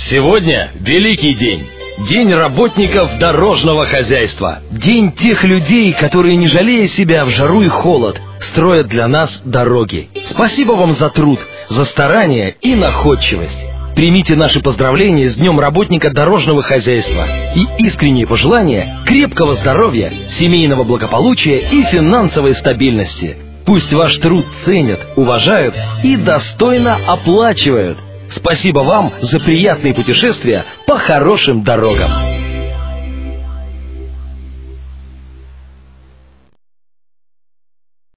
Сегодня великий день. День работников дорожного хозяйства. День тех людей, которые, не жалея себя в жару и холод, строят для нас дороги. Спасибо вам за труд, за старание и находчивость. Примите наши поздравления с Днем работника дорожного хозяйства и искренние пожелания крепкого здоровья, семейного благополучия и финансовой стабильности. Пусть ваш труд ценят, уважают и достойно оплачивают. Спасибо вам за приятные путешествия по хорошим дорогам.